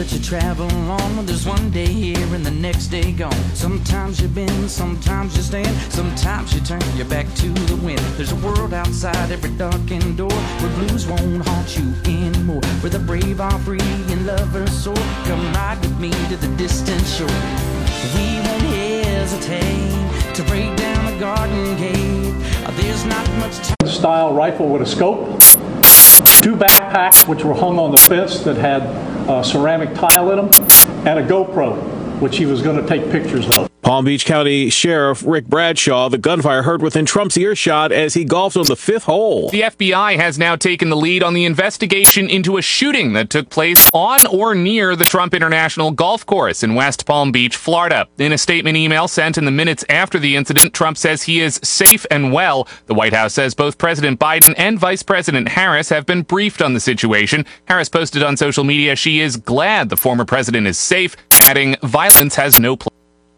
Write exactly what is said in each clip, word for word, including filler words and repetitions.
that you travel on. Well, there's one day here and the next day gone. Sometimes you bend, sometimes you stand, sometimes you turn your back to the wind. There's a world outside every darkened door where blues won't haunt you anymore, where the brave are free and lovers soar. Come ride with me to the distant shore. We won't hesitate to break down the garden gate. There's not much time. Style rifle with a scope. Two backpacks which were hung on the fence that had uh, ceramic tile in them, and a GoPro, which he was going to take pictures of. Palm Beach County Sheriff Rick Bradshaw, the gunfire heard within Trump's earshot as he golfed on the fifth hole. The F B I has now taken the lead on the investigation into a shooting that took place on or near the Trump International Golf Course in West Palm Beach, Florida. In a statement email sent in the minutes after the incident, Trump says he is safe and well. The White House says both President Biden and Vice President Harris have been briefed on the situation. Harris posted on social media she is glad the former president is safe, adding, "Violence has no place."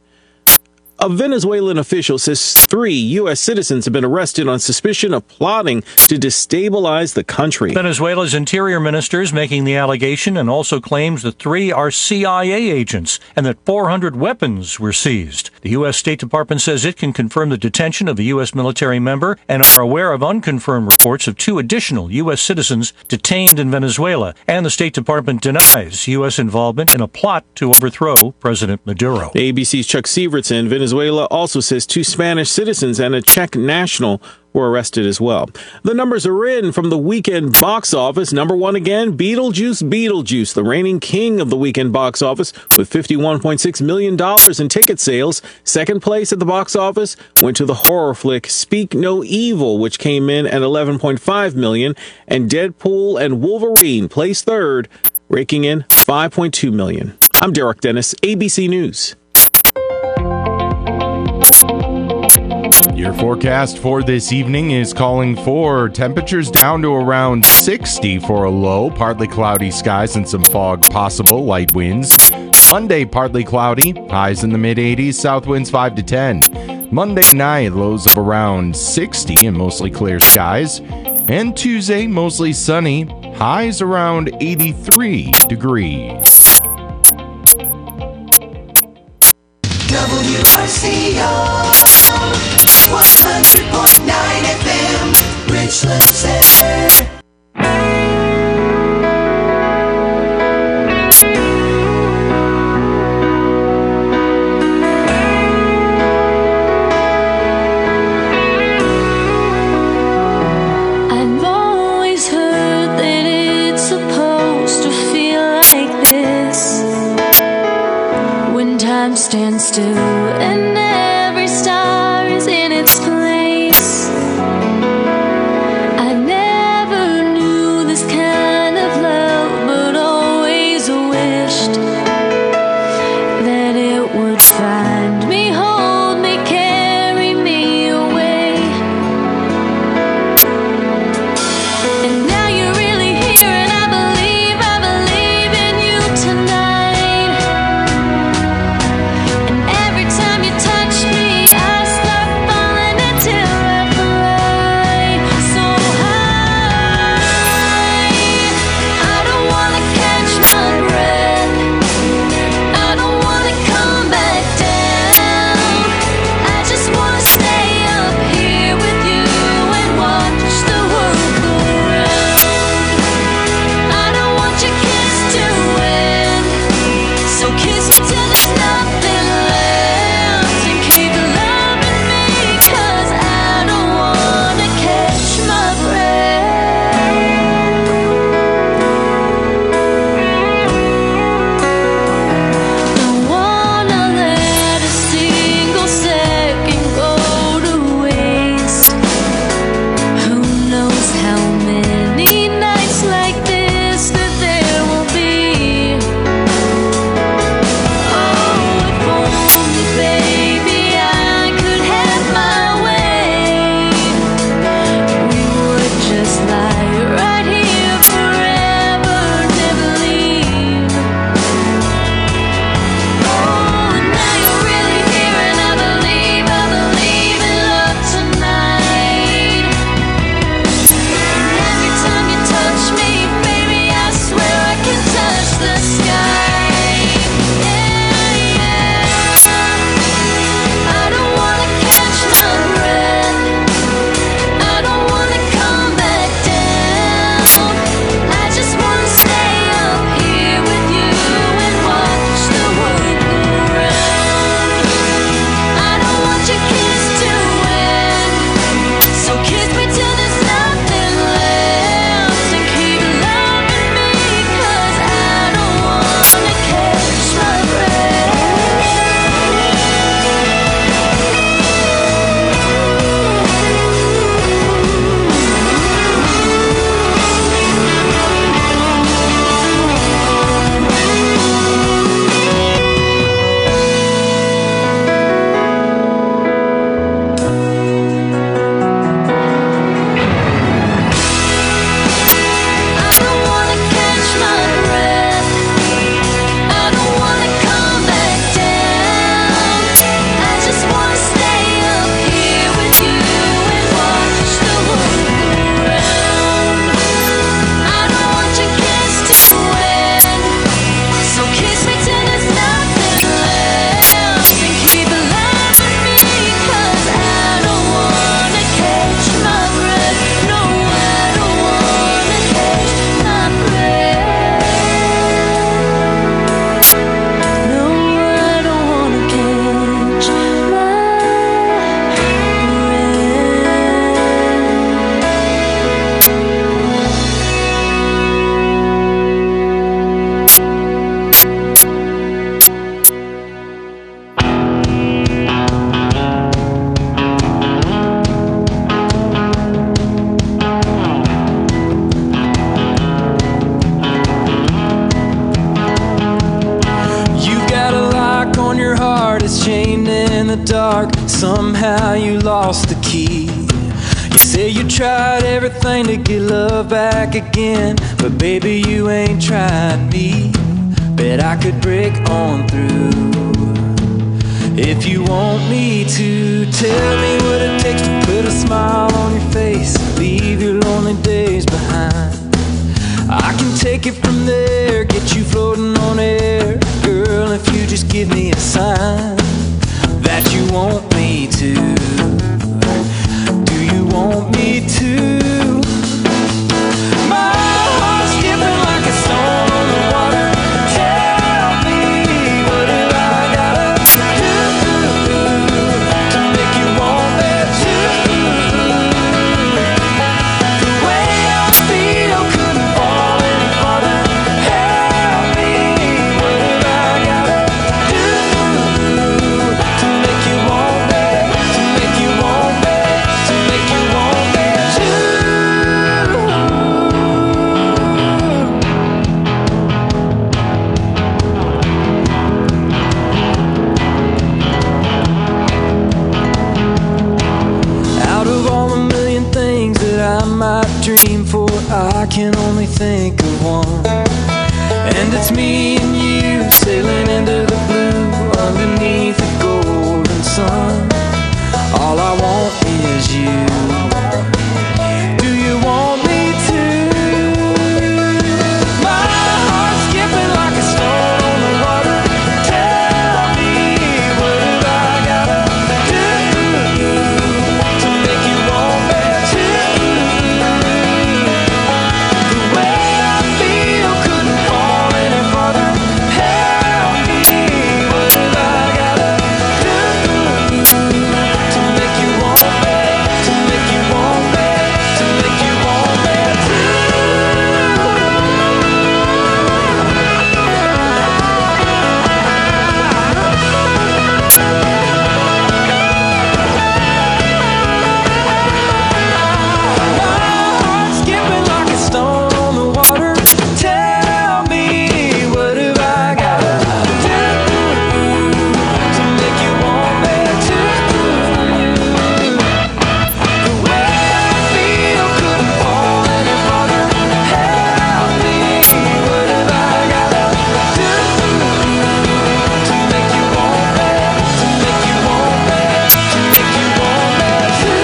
A Venezuelan official says three U S citizens have been arrested on suspicion of plotting to destabilize the country. Venezuela's interior minister is making the allegation and also claims the three are C I A agents and that four hundred weapons were seized. The U S State Department says it can confirm the detention of a U S military member and are aware of unconfirmed reports of two additional U S citizens detained in Venezuela. And the State Department denies U S involvement in a plot to overthrow President Maduro. A B C's Chuck Sievertson, Venezuela also says two Spanish citizens and a Czech national were arrested as well. The numbers are in from the weekend box office. Number one again, Beetlejuice, Beetlejuice, the reigning king of the weekend box office with fifty-one point six million dollars in ticket sales. Second place at the box office went to the horror flick Speak No Evil, which came in at eleven point five million dollars, and Deadpool and Wolverine placed third, raking in five point two million dollars. I'm Derek Dennis, A B C News. Your forecast for this evening is calling for temperatures down to around sixty for a low, partly cloudy skies and some fog possible, light winds. Monday, partly cloudy, highs in the mid eighties, south winds five to ten. Monday night, lows of around sixty and mostly clear skies. And Tuesday, mostly sunny, highs around eighty-three degrees. W R C O one hundred point nine F M, Richland Center. I've always heard that it's supposed to feel like this when time stands still and every star is in its place. I never knew this kind of love, but always wished that it would find me, hold me, carry me away. And now you're really here and I believe, I believe in you tonight. And every chained in the dark. Somehow you lost the key. You say you tried everything to get love back again, but baby, you ain't tried me. Bet I could break on through. If you want me to, tell me what it takes to put a smile on your face, leave your lonely days behind. I can take it from there, get you floating on air. Girl, if you just give me a sign that you want me to. Do you want me to? My heart's skipping like a stone on the water. Tell me, what have I gotta do to make you want me too? The way I feel couldn't fall any farther. Help me, what have I gotta do to make you want me, to make you want me, to make you want me too? Out of all the million things that I might dream for, I can only think of one. And it's me and you sailing into the blue underneath the golden sun. All I want is you. Do you want me to? My heart's skipping like a stone on the water. Tell me, what have I gotta do to make you want me too? The way I feel couldn't fall any farther. Help me, what have I gotta do to make you want me, to make you want me, to make you want me too? My heart's skipping like a stone on the water. Tell me, what have I gotta do to make you want me too? The way I feel couldn't fall any farther. Help me, what have I gotta do to make you want me, to make you want me, to make you want me too?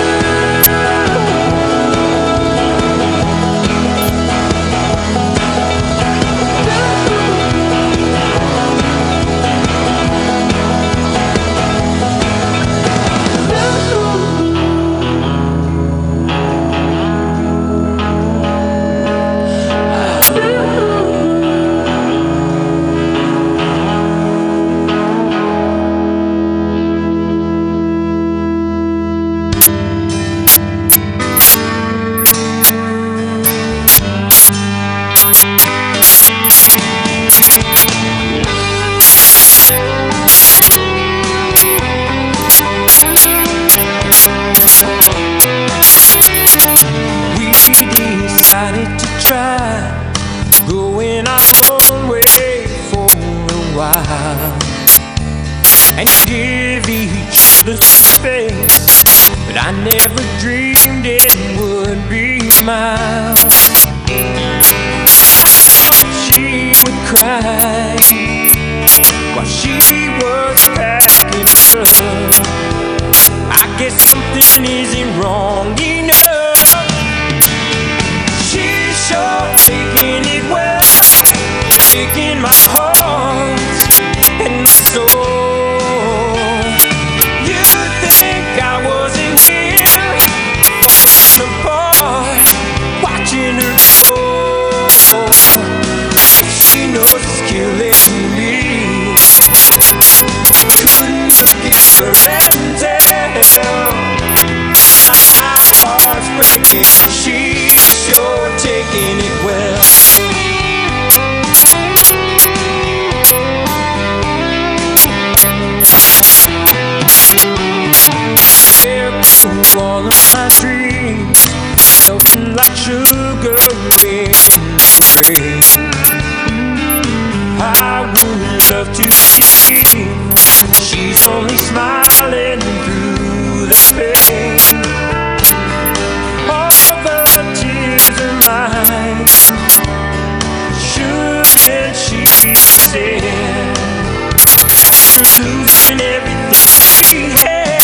We decided to try going our own way for a while and give each other space, but I never dreamed it would be mine. She would cry while she was packing up. I guess something isn't wrong enough. She's sure taking it well, taking my heart and soul. You think I wasn't here, apart, watching her go. She knows it's killing me. Couldn't look at her and tell my heart's breaking. She's sure taking it well. There go all of my dreams, melting like sugar in rain. I would love to see she's only losing everything she had.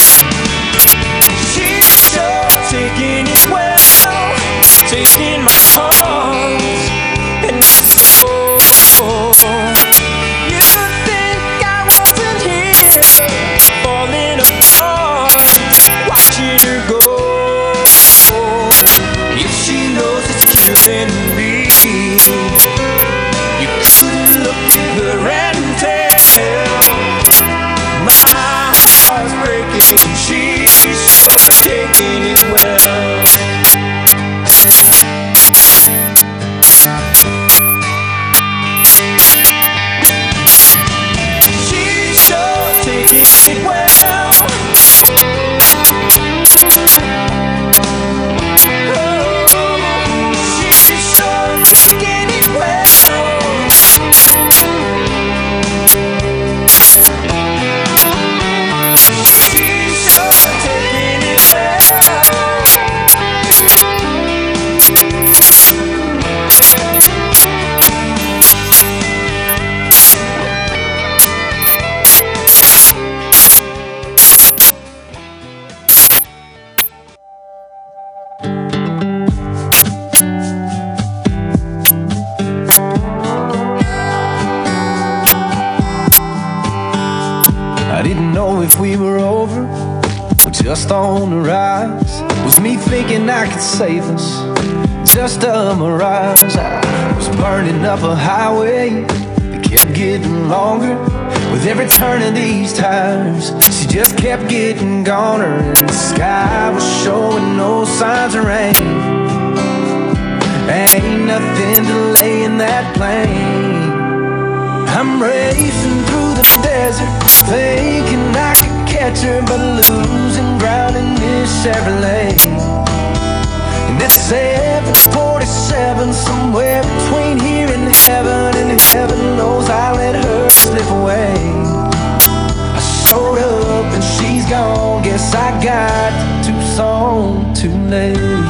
She's sure taking it well, taking my heart and soul. You think I wasn't here, falling apart, watching her go. If she knows it's you and me, you couldn't look at her and tell. My heart's breaking, she's taking it well. She's sure taking it well. If we were over, or just on the rise, was me thinking I could save us, just a mirage. I was burning up a highway that kept getting longer with every turn of these tires. She just kept getting goner, and the sky was showing no signs of rain. Ain't nothing delaying that plane. I'm racing through the desert, thinking I could catch her, but losing ground in this Chevrolet. And it's seven forty-seven, somewhere between here and heaven, and heaven knows I let her slip away. I showed up and she's gone, guess I got to Tucson too late.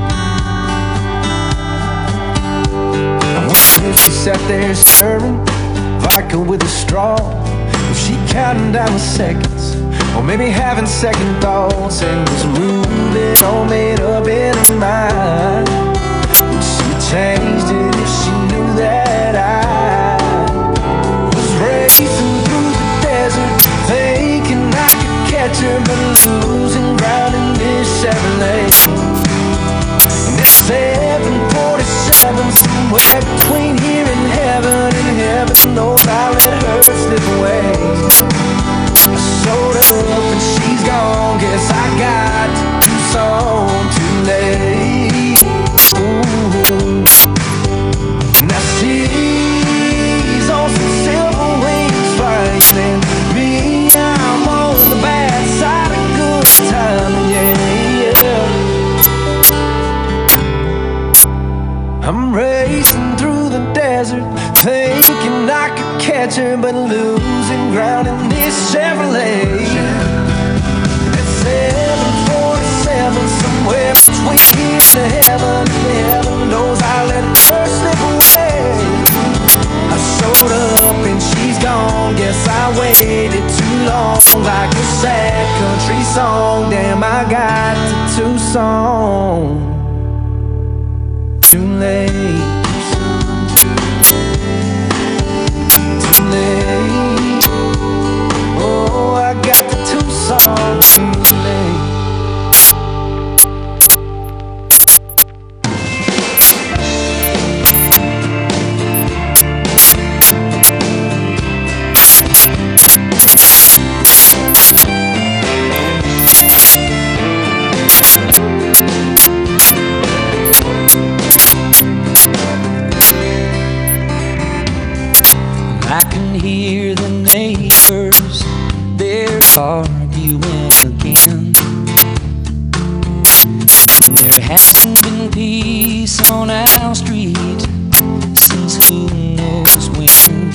I wonder if she sat there stirring vodka with a straw, was she counting down the seconds, or maybe having second thoughts, and was moving all made up in her mind? Would she have changed it if she knew that I was racing through the desert, thinking I could catch her, but losing ground in this Chevrolet? And it's seven forty-seven, somewhere between here and heaven, and heaven knows I let her slip away. I showed up and she's gone, guess I got to Tucson too late. Ooh. Now she's on some silver wings flying, and me, I'm on the bad side of good time, yeah, yeah. I'm racing through the desert, thinking I could catch her, but losing ground in this Chevrolet. It's seven forty-seven, somewhere between here and heaven, and heaven knows I let her slip away. I showed up and she's gone, guess I waited too long, like a sad country song. Damn, I got to Tucson too late. Too late. Oh, I got to Tucson too late. I can hear the neighbors, they're arguing again. There hasn't been peace on our street since who knows when.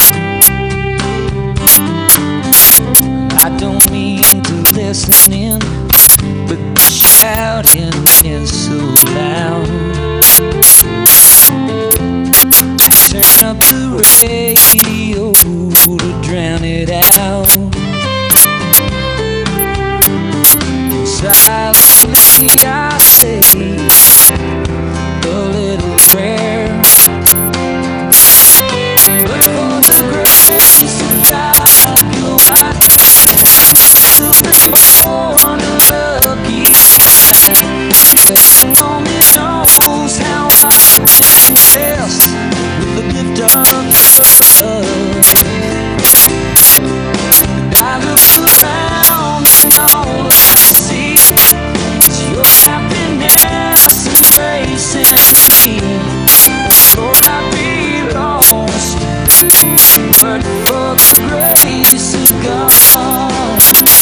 I don't mean to listen in, but the shouting is so loud. I turn up the radio to drown it out. Silently I say a little prayer, but for the grace of God, you might have been born unlucky. Heaven only knows how I've been blessed with the gift of love. And I look around and all I see is your happiness embracing me. Lord, I'd be lost, but for the grace of God.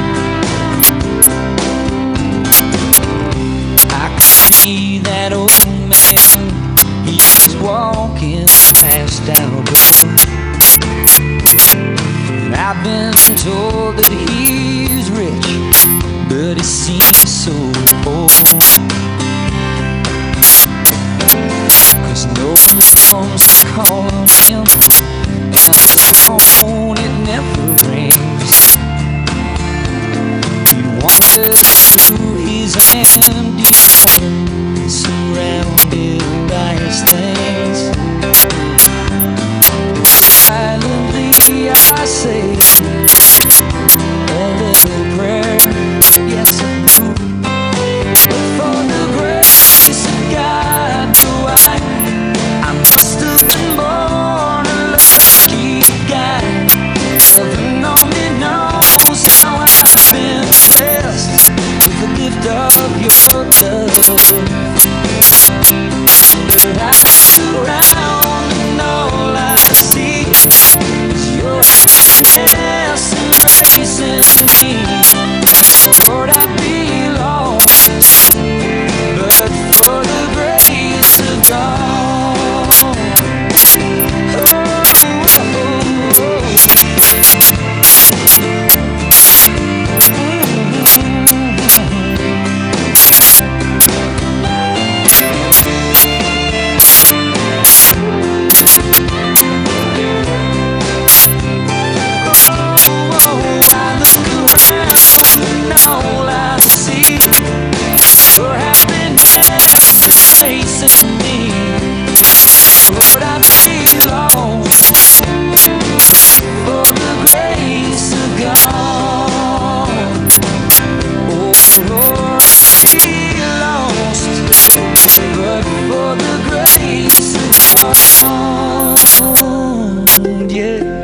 I could see that old man, he was walking past our door. And I've been told that he's rich, but he seems so poor. Cause no one comes to call on him, and the phone, it never rings. He wanders through his empty home, surrounded by his things. Silently I say a little prayer, yes I do. But for the grace of God, do I, I must have been born a lucky guy. Heaven only knows how I've been blessed with the gift of your love. But I look around and all I see is your happiness embracing me. Lord, I'd be lost, but for the grace of God. Oh, oh, oh. All I see, your happiness chasing me. Lord, I'd be lost for the grace of God. Oh, Lord, I'd be lost, but for the grace of God, yeah.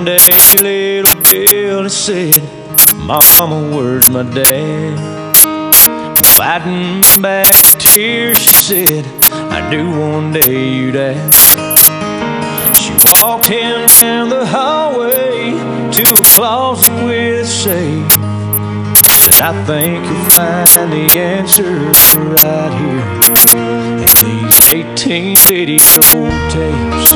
One day little Billy said, Mama, where's my dad? Fighting back tears, she said, I knew one day you'd ask. She walked him down the hallway to a closet with a safe. Said, I think you'll find the answer right here in these eighteen video tapes.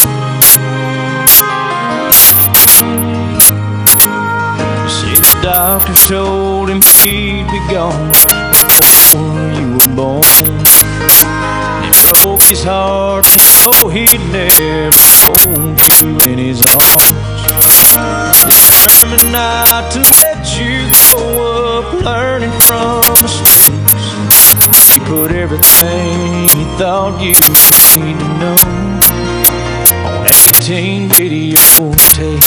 See, the doctor told him he'd be gone before you were born. It broke his heart to know he'd never hold you in his arms. Determined not to let you grow up learning from mistakes. He put everything he thought you need to know on eighteen video tapes.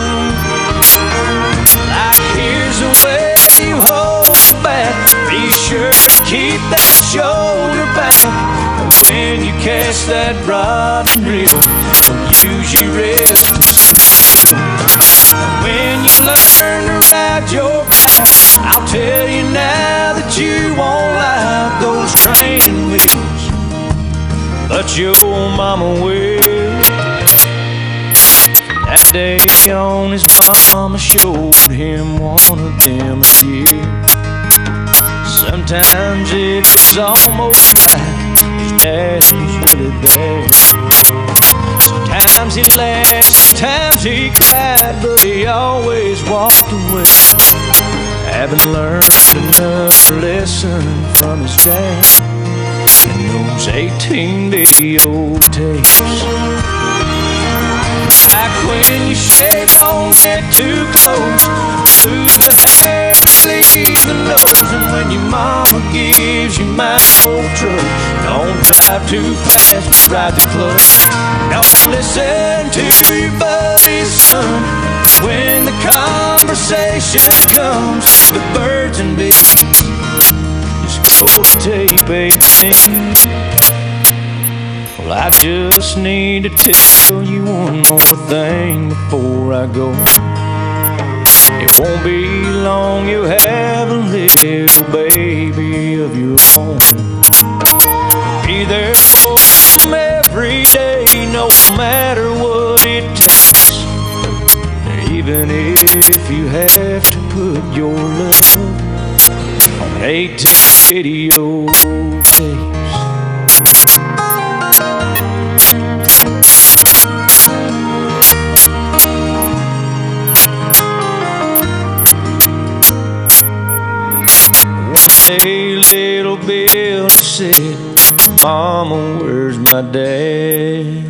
Like, here's the way you hold the bat. Be sure to keep that shoulder back. When you catch that rod and reel, use your wrist to slow. When you learn to ride your bike, I'll tell you now that you won't like those training wheels, but your mama will. That day on his mama showed him one of them a year. Sometimes it was almost like his dad was really there. Sometimes he laughed, sometimes he cried, but he always walked away, having learned another lesson from his dad in those eighteen video tapes. Like when you shave, don't get too close, lose the hair, leave the nose. And when your mama gives you my old truck, don't drive too fast, ride too close. Don't listen to your buddy's son when the conversation comes with birds and bees. Just go to tape eighteen. Well, I just need to tell you one more thing before I go. It won't be long, you'll have a little baby of your own. Be there for them every day, no matter what it takes. Even if you have to put your love on eighteen video tapes. Hey, little Bill said, Mama, where's my dad?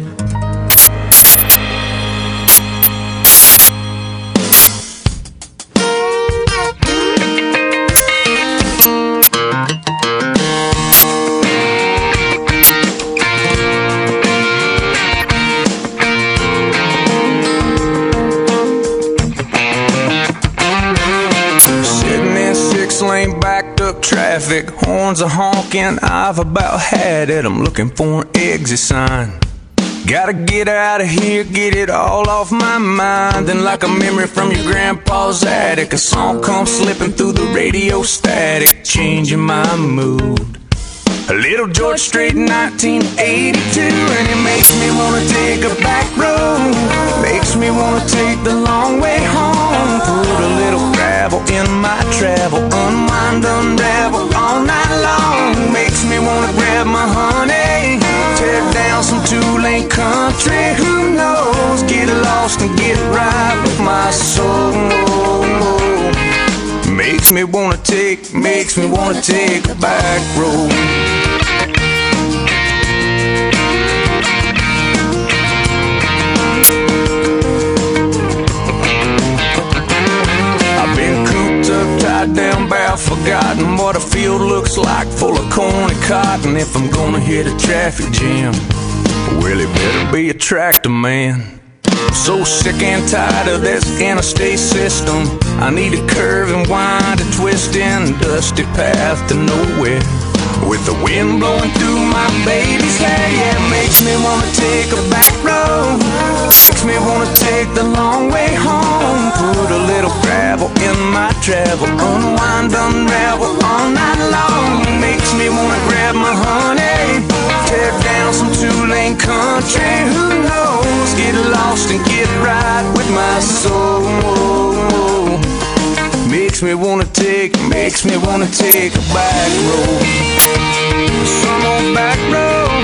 Traffic, horns are honking, I've about had it. I'm looking for an exit sign. Gotta get out of here, get it all off my mind. Then like a memory from your grandpa's attic, a song comes slipping through the radio static, changing my mood. A little George Strait in nineteen eighty-two, and it makes me wanna take a back road, makes me wanna take the long way home. Put a little gravel in my travel, unwind, unravel all night long. Makes me wanna grab my honey, tear down some two-lane country. Who knows, get lost and get right with my soul. Makes me wanna take, makes me wanna take a back road. I've been cooped up, tied down, bow, forgotten what a field looks like, full of corn and cotton. If I'm gonna hit a traffic jam, well, it better be a tractor man. So sick and tired of this interstate system, I need a curve and wind, a twist in dusty path to nowhere. with the wind blowing through my baby's hair. Yeah, it makes me wanna take a back road, makes me wanna take the long way home. Put a little gravel in my travel, unwind, unravel all night long. Makes me wanna grab my honey, tear down some two-lane country. Who knows, get lost and get right with my soul. Makes me wanna take, makes me wanna take a back road, some old back road.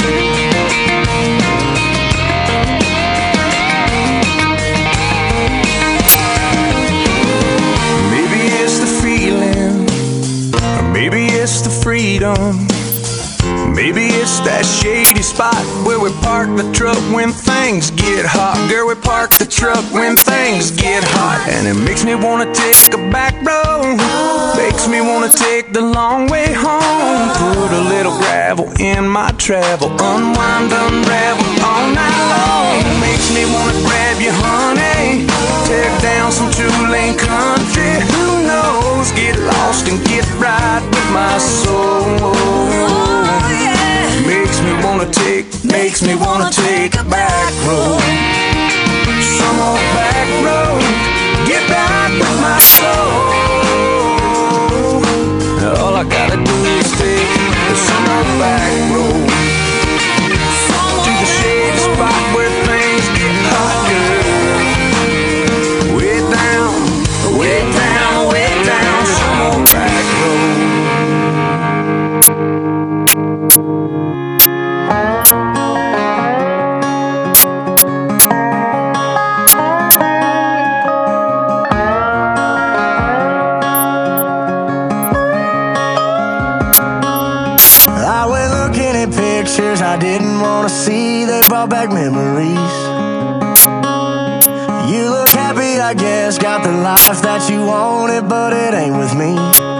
Maybe it's the feeling, or maybe it's the freedom. Maybe it's that shady spot where we park the truck when things get hot. Girl, we park the truck when things get hot. And it makes me wanna take a back road, makes me wanna take the long way home. Put a little gravel in my travel, unwind, unravel all night long. Makes me wanna grab you, honey, tear down some two-lane country. Who knows, get lost and get right with my soul. Makes me wanna take, makes me wanna take a back road, some old back road, get back with my soul. All I gotta do is take some old back road to the shady spot where things get hot, girl. Way down, way down, way down, some old back road. I didn't want to see, they brought back memories. You look happy, I guess, got the life that you wanted, but it ain't with me.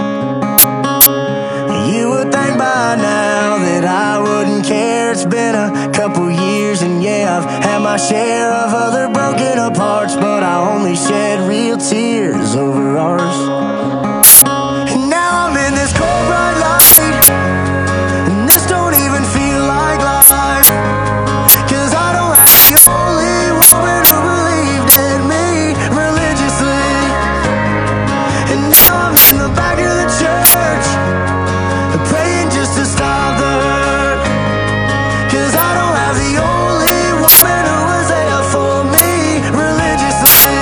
You would think by now that I wouldn't care. It's been a couple years and yeah, I've had my share of other broken apart, but I only shed real tears over ours. And now I'm in this cold bright light, and this don't even feel like life, 'cause I don't have the only woman who believed in me religiously. And now I'm in the back of the church, praying just to stop the hurt, 'cause I don't have the only woman who was there for me religiously.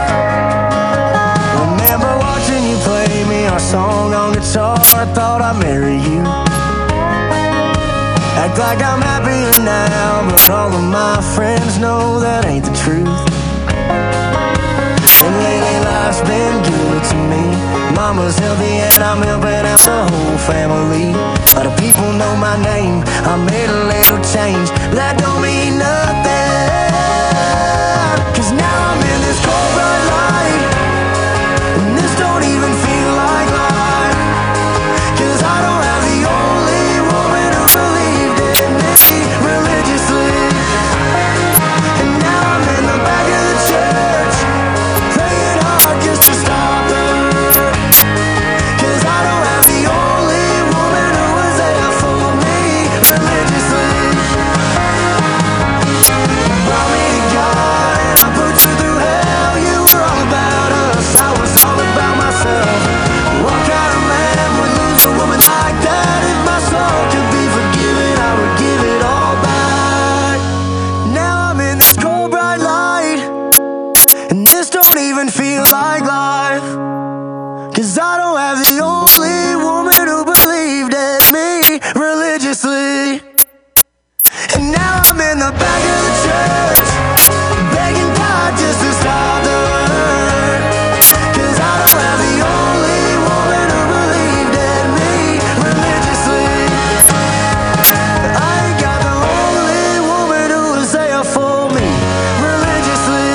Remember watching you play me our song on guitar, I thought I'd marry you. Act like I'm happier now, but all of my friends know that ain't the truth. And lately life's been good to me. Mama's healthy and I'm helping out the whole family. A lot of people know my name, I made a little change, but that don't mean nothing, 'cause now I'm in this cold bright light, and this don't even feel like life, 'cause I don't have the only woman who believed in me religiously. And now I'm in the back of the church, praying hard just to stop the hurt, 'cause I don't have the only woman who was there for me religiously. Brought me to God and I put you through hell. You were all about us, I was all about myself. What kind of man would lose a woman like that? If my soul could be forgiven, I would give it all back. Now I'm in this cold bright light, and this don't even feel like life, 'cause I don't have the only woman who believed in me religiously. And now I'm in the back of the church, begging God just to stop the hurt, 'cause I don't have the only woman who believed in me religiously. I ain't got the only woman who was there for me religiously.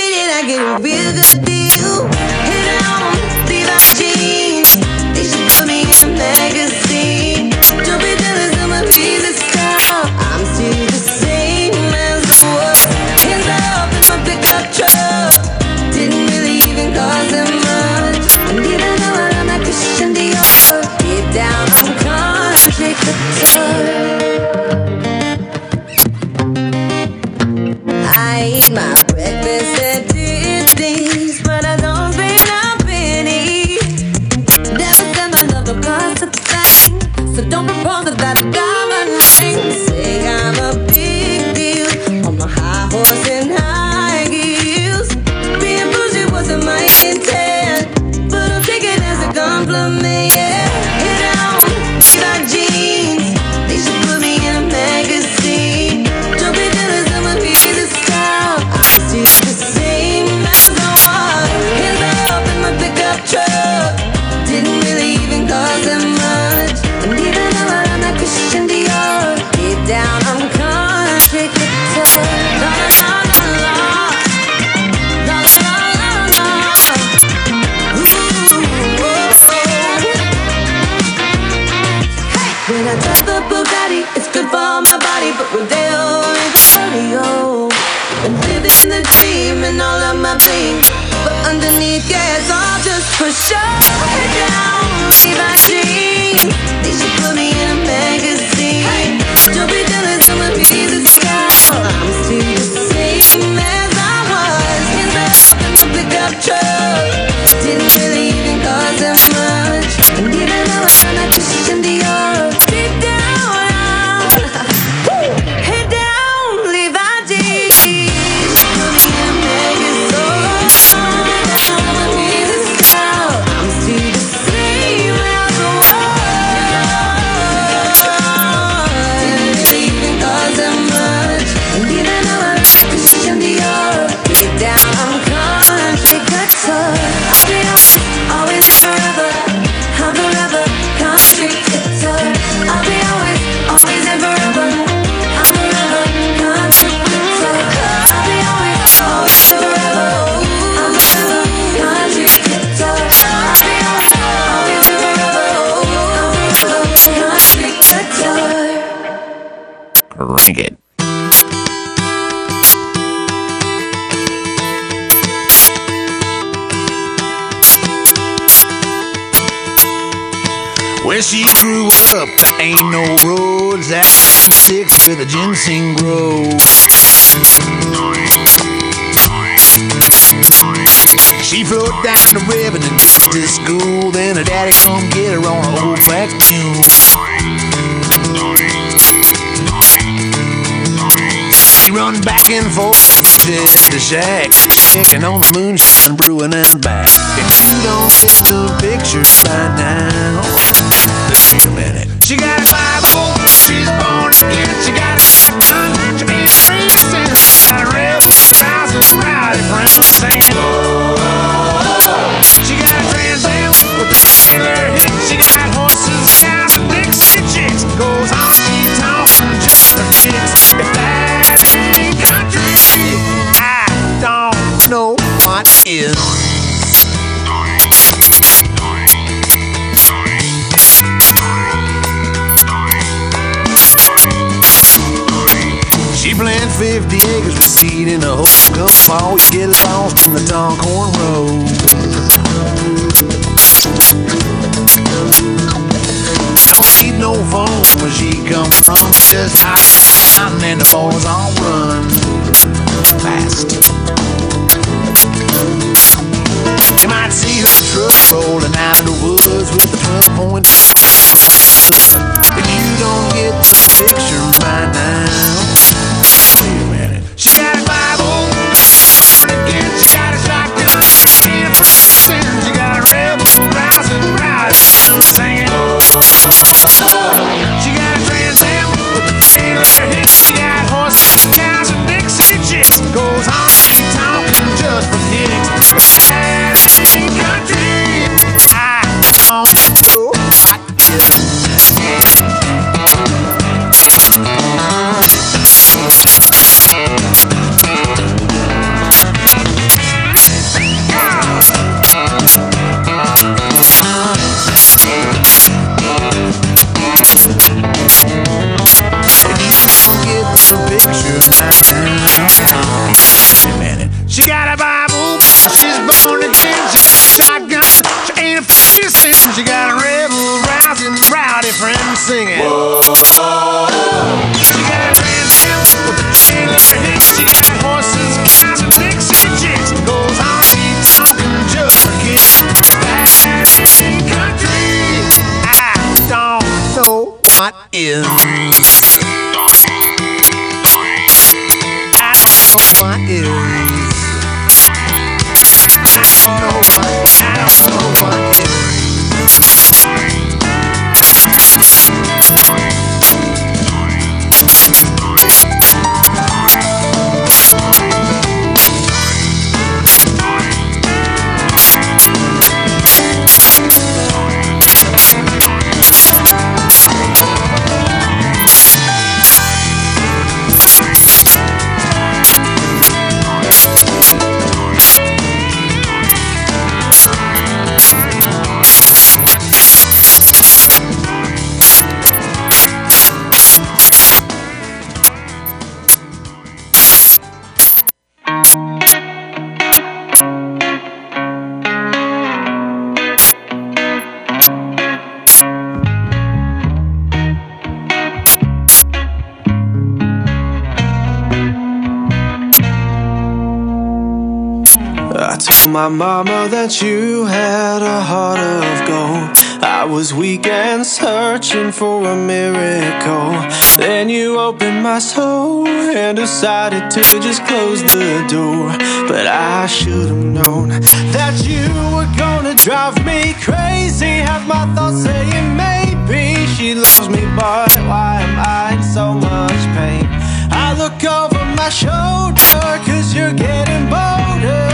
did I get a real good deal? Hit on Levi jeans. They should put me in a magazine. Don't be jealous of my visa style. I'm still the same as I was. Hands up in my pickup truck. Didn't really even cost that much. And even though I'm not Christian Dior, deep down I'm country couture. I eat my breakfast at Tiffany's, but I don't spend a penny. Never said my love don't cost a thing, so don't propose without a diamond ring. Say I'm a big deal on my high horse and high heels. Being bougie wasn't my intent, but I'll take it as a compliment. Yeah, hit on Levi jeans. They should put me in a magazine. Don't be jealous of my visa style. I'm still the same as I was. Hands up in my pickup truck. Didn't really even cost that much. And even though I'm not Christian Dior, deep down I'm country couture. La la la la la, la la la la la. Ooh, oh, oh. When I drive the Bugatti, it's good for my body, but Rodeo ain't cardio. And living the dream and all of my bling, but underneath, yeah, it's all just for show. Head down, Levi jeans. They should put me in a magazine. Don't be jealous of my visa style. I'm still the same as I was. Hands up in my pickup truck. Didn't really even cost that much. And even though I'm not Christian Dior, deep down, head down, Levi jeans. Put me in a magazine. My visa style. I'm still the same as I was. Didn't really even cost that much. And even though I'm not Christian Dior, deep down I'm country couture. I'll be honest, always and forever. I'm forever country couture. I'll be always, always and forever. I'm forever country couture. I'll be always, always and forever. I'm forever country couture. I'll be always, always and forever. I'm forever country couture. Crank it. Where she grew up, there ain't no roads. That six where the ginseng grows. She floated down the river and went to school. Then her daddy come get her on an old black mule. She run back and forth just the shack, checking on the moonshine, brewing and back. If you don't get the picture by now, wait a minute. She got a Bible, she's born again. She got a shotgun, she ain't free since. She got a rebel, rousing, rowdy friend singing. She got a Trans Am with a sailor hit. She got horses, cows, and Dixie chicks. Goes on, keep talking, just a fix. If that ain't country, I don't know what is. She planted fifty acres with seed in a hole. Come fall, you get lost in the Toncorn Road. Don't need no phone where she come from. Just hot mountain and the boys on run fast. You might see her truck rolling out of the woods with the front point. If you don't get the picture by now, wait a minute. She got a Bible, again, she got a shotgun, and a sin. She got a rebel, rousing, rowdy, singing. She got a Trans Am with a sailor hit. She got horses, cows, and Dixie chicks. Goes on, keep talking just for kicks. That ain't country. I don't know. old gal. She's born to dance a shotgun. She ain't afraid to sing. She got a rebel, rousing, rowdy friend singing. Whoa. She got a Trans Am with a trailer hitch. She got horses, cows, and Dixie chicks. Goes on keep talking just for kids. Back in country, I don't know what is. I don't know what is. I don't know what. I don't know what is. My mama that you had a heart of gold. I was weak and searching for a miracle. Then you opened my soul and decided to just close the door. But I should have known that you were gonna drive me crazy. Have my thoughts saying maybe she loves me, but why am I in so much pain? I look over my shoulder cause you're getting bolder.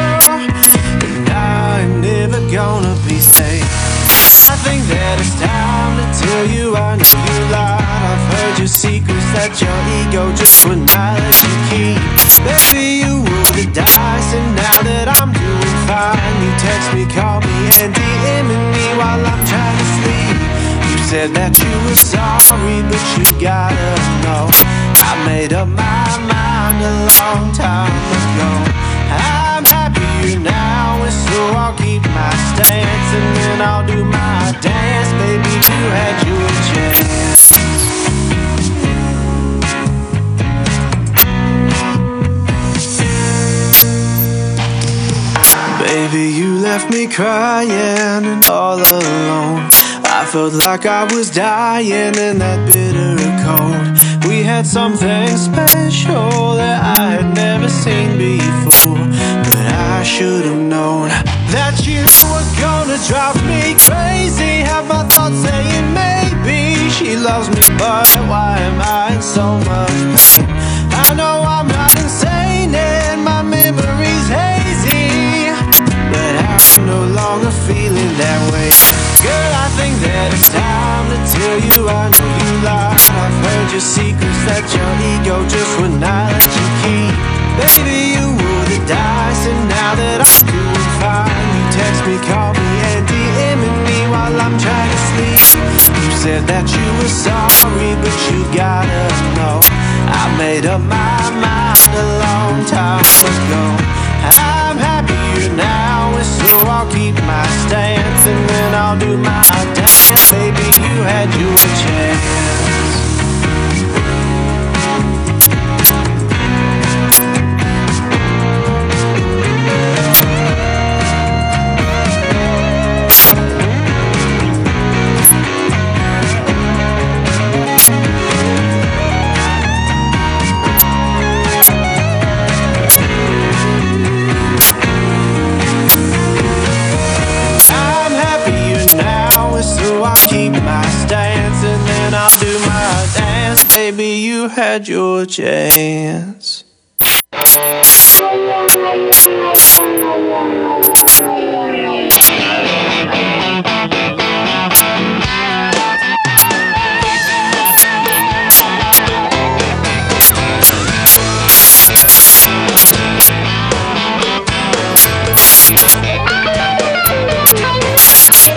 I'm never gonna be safe. I think that it's time to tell you I know you lied. I've heard your secrets that your ego just would not let you keep. Baby, you rolled the dice and now that I'm doing fine, you text me, call me and DMing me while I'm trying to sleep. You said that you were sorry, but you gotta know I made up my mind a long time ago. I'm happier now, and so I'll keep my stance, and then I'll do my dance. Baby, you had your chance. Baby, you left me crying and all alone. I felt like I was dying in that bitter cold. We had something special that I had never seen before. But I should have known that you were gonna drive me crazy. Have my thoughts saying maybe she loves me, but why am I in so much pain? I know I'm not insane and my memory's hazy, but I'm no longer feeling that way. Girl, I think that it's time to tell you I know you lied. I've heard your secrets that your ego just would not let you keep. Baby, you rolled the dice and now that I'm doing fine, you text me, call me and DMing me while I'm trying to sleep. You said that you were sorry, but you gotta know I made up my mind a long time ago. I'm happier now, and so I'll keep my stance, and then I'll do my dance. Baby, you had your chance. So I'll keep my stance and then I'll do my dance. Baby, you had your chance.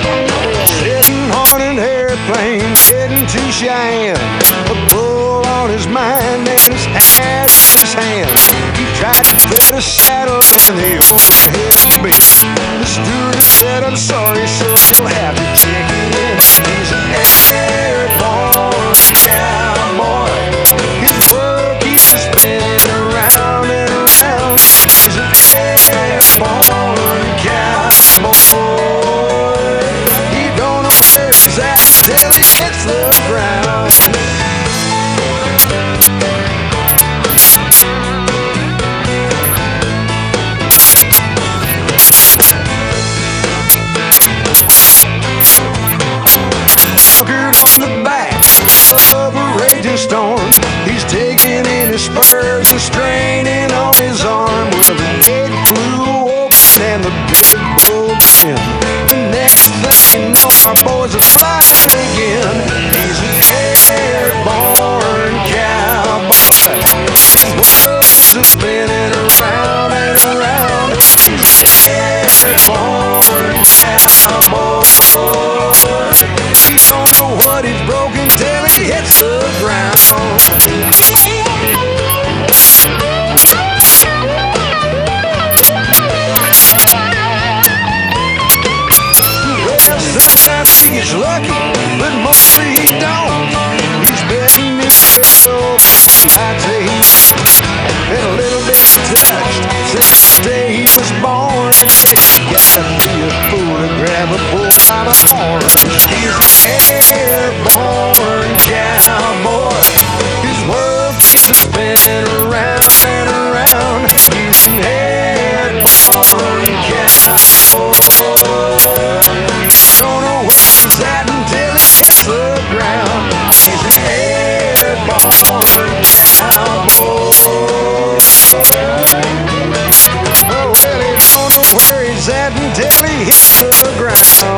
Heading to Cheyenne, a pull on his mind and his hat in his hand. He tried to put a saddle in the overhead bin. The stewardess said, I'm sorry, sir, you'll have to check it in. He's an airborne cowboy. His world keeps spinning around and around. He's an airborne cowboy. He don't know where he's at till he hits the ground. Conquered on the back of a raging storm. He's taking in his spurs and straining on his arm. Well, the gate flew open and the big bull in. The next thing you know, our boys are flying again. He's an airborne cowboy. His world's a spinning around and around. He's an airborne cowboy. He don't know what he's broken till he hits the ground. Well, sometimes he's lucky, but mostly he don't. He's been miserable I'd say he's been a little bit touched since the day he was born. You gotta be a fool to grab a bull by the horn. He's an airborne cowboy. His world keeps spinning around and around. He's an airborne cowboy. Don't know where he's at until he hits the ground. He's an airborne cowboy. Oh, well, he don't know where he's at until he hits the ground.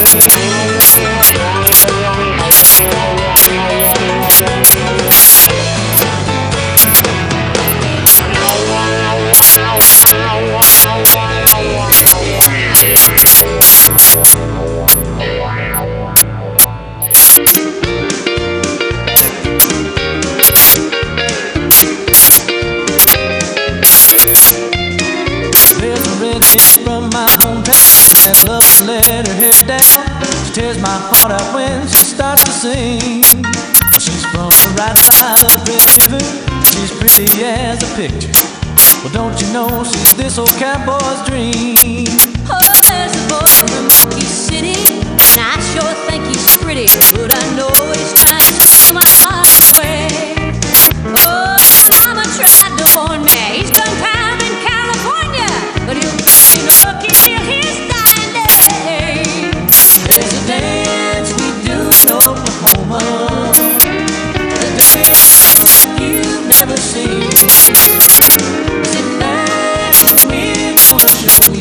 From my hometown, has love to let her hair down. She tears my heart out when she starts to sing. She's from right by the river. She's pretty as a picture. Well, don't you know she's this old cowboy's dream? Oh, there's a boy from Rocky City, and I sure think he's pretty, but I know he's trying to steal my heart away. Oh, mama tried to warn me. He's done time in California, but he'll be lucky till his dying day. There's a dance we do in Oklahoma, a dance like you've never seen. Sit back and we're gonna show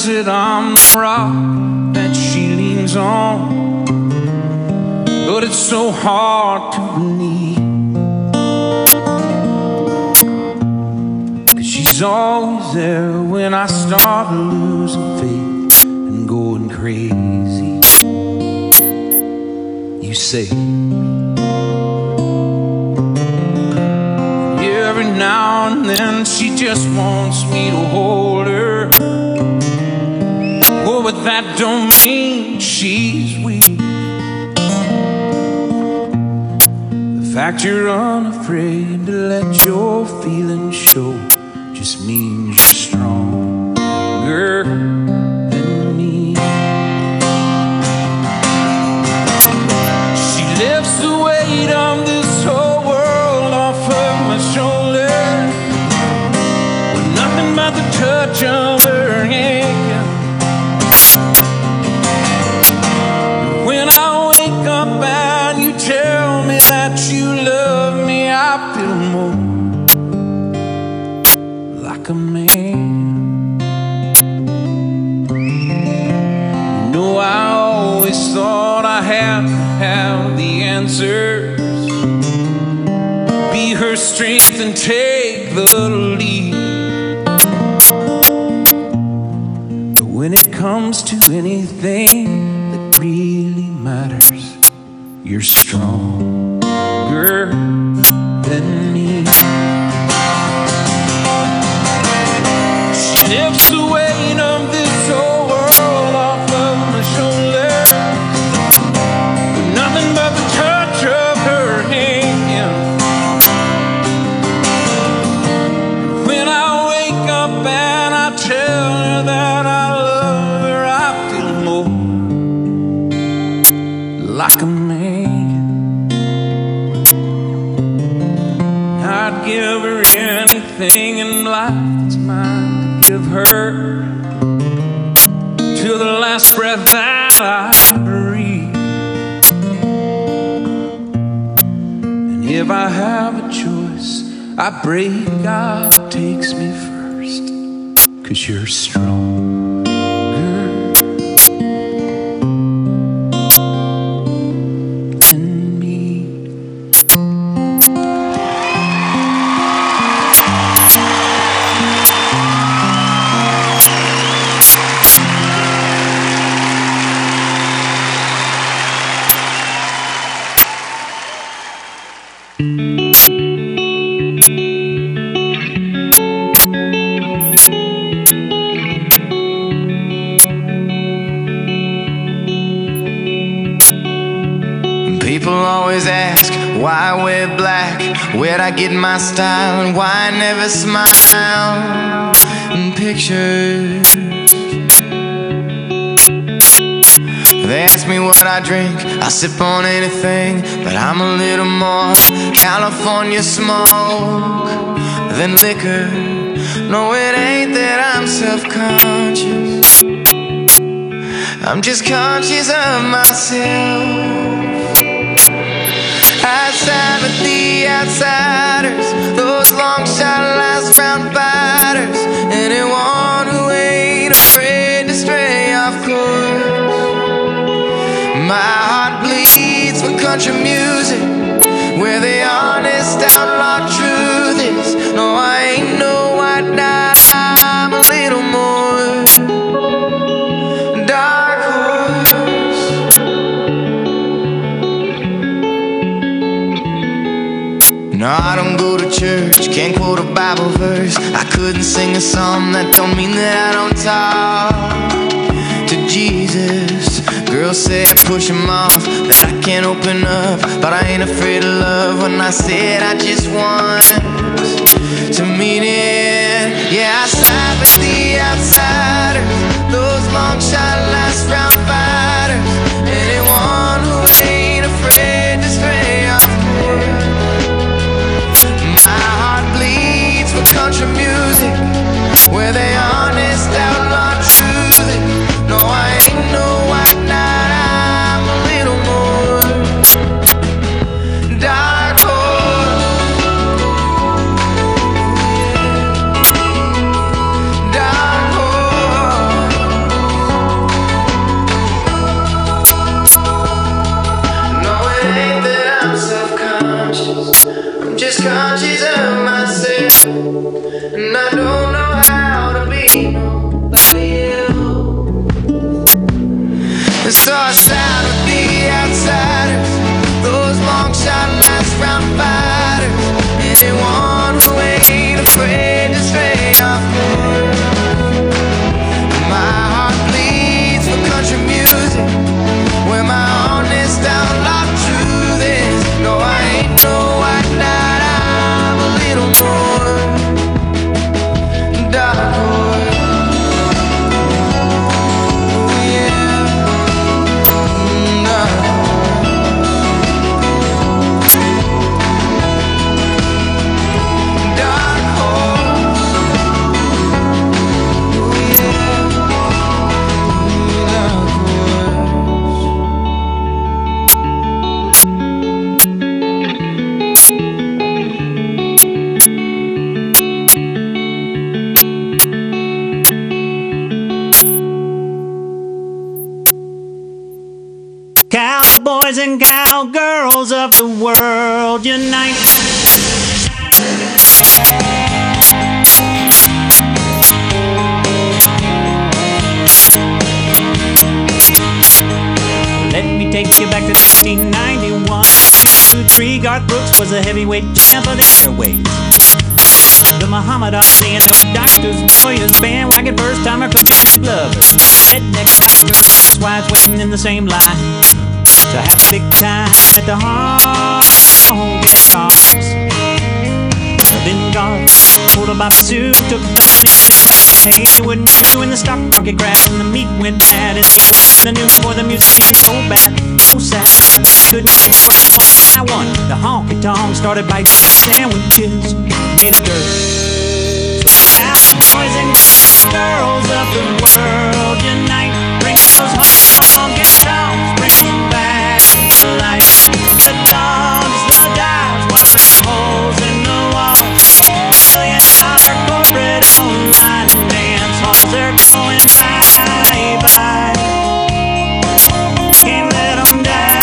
says that I'm the rock that she leans on, but it's so hard to believe, 'cause she's always there when I start losing faith and going crazy. You say every now and then she just wants me to hold her. Oh, but that don't mean she's weak. The fact you're unafraid to let your feelings show just means you're stronger than me. She lifts the weight of this whole world off of my shoulder with nothing but the touch of her hand. When I wake up and you tell me that you love me, I feel more like a man. You know, I always thought I had to have the answers, be her strength and take the lead. But when it comes to anything that really matters, you're stronger than me. She lifts the weight of this whole world off of my shoulders with nothing but the touch of her hand. When I wake up and I tell her that I love her, I feel more like a man. I'd give her anything in life that's mine to give her till the last breath that I breathe. And if I have a choice, I pray God takes me first, 'cause you're stronger than me. People always ask why I wear black, where'd I get my style, and why I never smile in pictures. They ask me what I drink, I sip on anything, but I'm a little more California smoke than liquor. No, it ain't that I'm self-conscious, I'm just conscious of myself. Outside with the outsiders, those long shot last round fighters, anyone who ain't afraid to stray off course. My heart bleeds for country music, where the honest outlaw truth is. No, I ain't no white knight, I'm a little more dark horse. No, I don't go to church, can't quote a Bible verse. I couldn't sing a song, that don't mean that I don't talk to Jesus. Girls say I push him off, that I can't open up, but I ain't afraid of love. When I said I just want to meet it, yeah, I side with the outsiders, those long shot last round fighters, anyone who ain't afraid to stray off course. My heart bleeds for country music, where they honest outlaw truth is. No, I ain't no white knight, I'm a little more dark horse. Dark horse. And so I side with the outsiders, those long shot last round fighters, anyone who ain't afraid to stray off course. My heart bleeds for country music, where my honest outlaw truth is. No, I ain't no white knight, I'm a little more dark horse. Cowboys and cowgirls of the world unite. Let me take you back to nineteen ninety-one. two three, Garth Brooks was a heavyweight champ of the airways. The Muhammad Ali and the Doctors, Lawyers, bandwagon first timer, competitive lovers, redneck rockers, wives waiting in the same line to have a big time at the honky tonks. Then Garth pulled a Bobby Sue, took hey, you wouldn't do when the stock market crashed and the meat went bad, and the news for the music made so bad, so sad. Couldn't get I won. The honky tonk started biting sandwiches made of dirt. Cowboys and girls of the world unite. Bring those honky tonks, bring them back to life. The dogs, the dives, watering holes in the wall. Million dollar corporate online dance halls, they're going bye-bye. Can't let them die.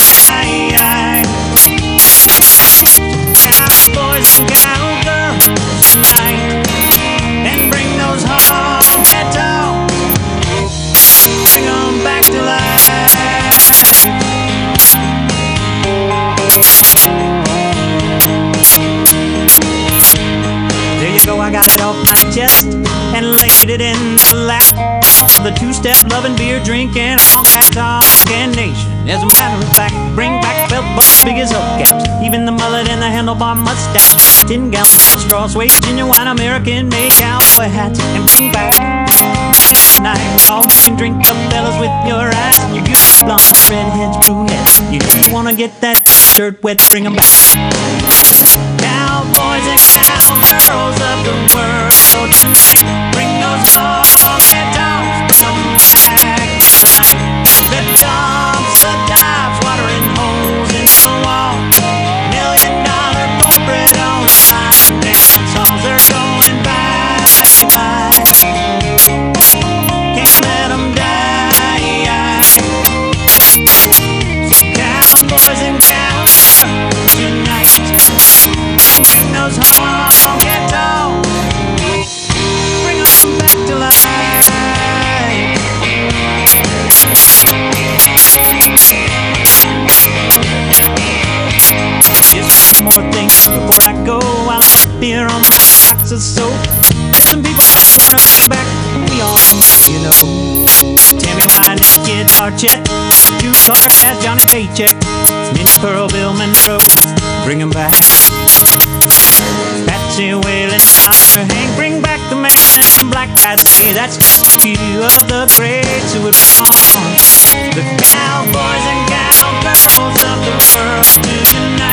Cowboys and cowgirls tonight, and bring those honky tonks, bring them back to life. There you go, I got it off my chest and laid it in the lap of the two-step loving, beer drinking, honky tonkin' nation. As a matter of fact, bring back belt buckles big as hubcaps, even the mullet and the handlebar mustache, ten gallon straw suede, genuine American-made cowboy hats, and bring back night all you can drink up fellas with your eyes, your good blondes, redheads, brunettes. You know you wanna get that shirt wet, bring 'em back. Cowboys and cowgirls of the world tonight, bring those honky tonks, bring 'em back tonight. The dogs, the dives, watering holes in the wall. Million dollar corporate online dance halls, they're going bye-bye. Can't let them die. So cowboys and cowgirls tonight, bring those honky tonks, bring them back to life. Just one more thing before I go. I'll appear on the box of soap. Some people come back, we all you know. Tammy Wynette, Guitar Chet, Jude Butterhead, Johnny Paycheck, Minnie Pearl, Bill Monroe, bring them back. Patsy Whalen, Doctor Hank, bring back the man in black. I'd say that's just a few of the greats who would on. The cowboys and cowgirls of the world unite.